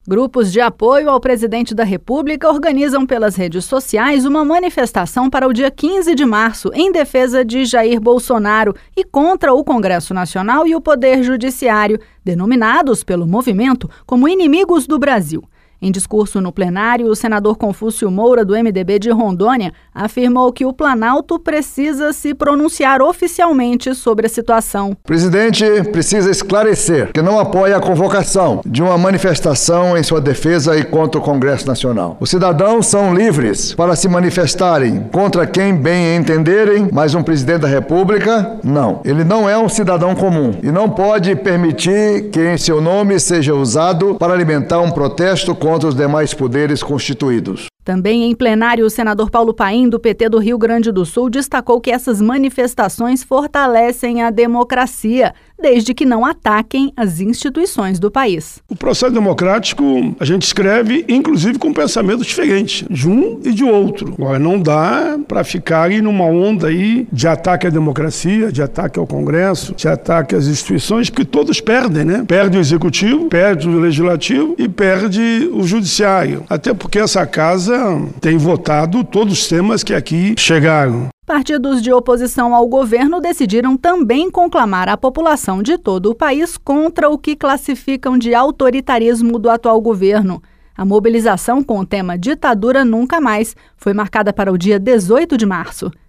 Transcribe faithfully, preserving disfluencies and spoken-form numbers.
Grupos de apoio ao presidente da República organizam pelas redes sociais uma manifestação para o dia quinze de março em defesa de Jair Bolsonaro e contra o Congresso Nacional e o Poder Judiciário, denominados pelo movimento como inimigos do Brasil. Em discurso no plenário, o senador Confúcio Moura, do M D B de Rondônia, afirmou que o Planalto precisa se pronunciar oficialmente sobre a situação. O presidente precisa esclarecer que não apoia a convocação de uma manifestação em sua defesa e contra o Congresso Nacional. Os cidadãos são livres para se manifestarem contra quem bem entenderem, mas um presidente da República, não. Ele não é um cidadão comum e não pode permitir que em seu nome seja usado para alimentar um protesto contra os demais poderes constituídos. Também em plenário, o senador Paulo Paim, do P T do Rio Grande do Sul, destacou que essas manifestações fortalecem a democracia, desde que não ataquem as instituições do país. O processo democrático a gente escreve, inclusive, com pensamentos diferentes, de um e de outro. Agora, não dá para ficarem numa onda aí de ataque à democracia, de ataque ao Congresso, de ataque às instituições, porque todos perdem, né? Perde o Executivo, perde o Legislativo e perde o Judiciário. Até porque essa casa tem votado todos os temas que aqui chegaram. Partidos de oposição ao governo decidiram também conclamar a população de todo o país contra o que classificam de autoritarismo do atual governo. A mobilização com o tema Ditadura Nunca Mais foi marcada para o dia dezoito de março.